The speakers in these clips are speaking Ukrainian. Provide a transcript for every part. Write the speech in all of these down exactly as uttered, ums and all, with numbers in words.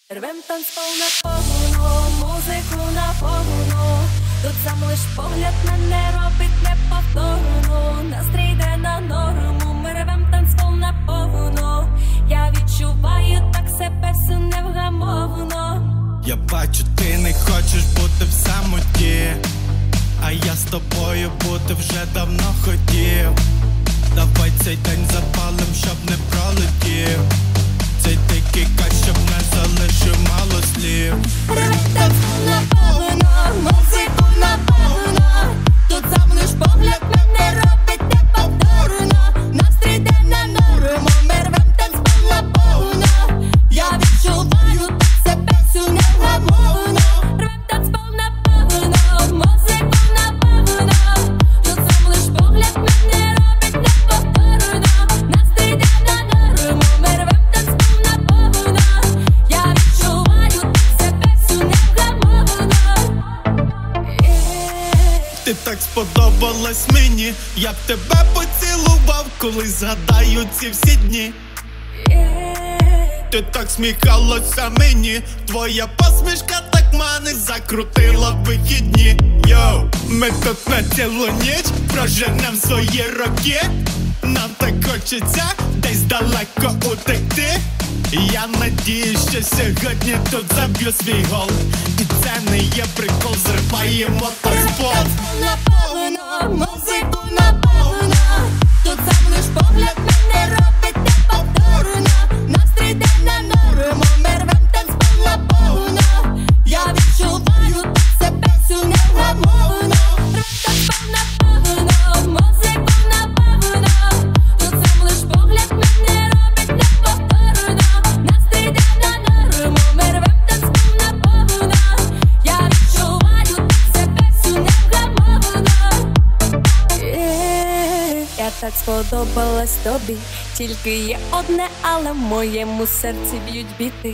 Рвем танцпол на повну, музику на повну. Тут сам лиш погляд мене робить неповторну. Настрій йде на норму, ми рвем танцпол на повну. Я відчуваю так себе всю невгамовно. Я бачу, ти не хочеш бути в самоті, а я з тобою бути вже давно хотів. Давай цей день запалим, щоб не пролетів. Цей дикий кайф, щоб не залишив мало слів. Рвем танцпол на повну, музику на повну. Тут сам лиш погляд мене робить неповторно. Настрій йде на норму, ми рвем танцпол на повну. Я відчуваю так себе всю невгамовно. Рвем танцпол на повну, музику на повну. Тут сам лиш погляд мене робить неповторно. Настрій йде на норму, ми рвем танцпол на повну. Я відчуваю так себе всю невгамовно. Ти так сподобалась мені, я б тебе поцілував, коли згадаю ці всі дні. Ти так сміхалася мені, твоя посмішка так манить, закрутила вихідні. Йоу, ми тут на цілу ніч проженем свої роки. Нам так хочеться десь далеко утекти. Я надіюсь, що сьогодні тут заб'ю свій гол. І це не є прикол, зриваємо танцпол. Танцпол на повну, музику на повну. Тут сам лиш погляд мене робить неповторно. Настрій йде на норму, ми рвем танцпол на повну. Я відчуваю так себе всю невгамовно. Рвем танцпол на повну, музику на повну. Тут сам лиш погляд мене робить неповторно. Настрій йде на норму, ми рвем танцпол на повну. Я відчуваю так себе всю невгамовно. Я так сподобалась тобі, тільки є одне, але в моєму серці б'ють біти.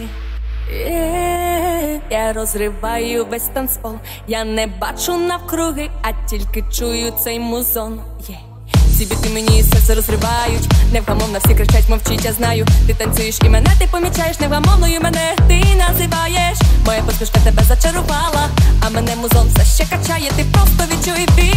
Я розриваю весь танцпол, я не бачу навкруги, а тільки чую цей музон. Yeah. Ці біти мені серце розривають, невгамовно всі кричать, мовчить, я знаю. Ти танцюєш і мене ти помічаєш, невгамовною мене ти називаєш. Моя посмішка тебе зачарувала, а мене музон все ще качає, ти просто відчуй біль.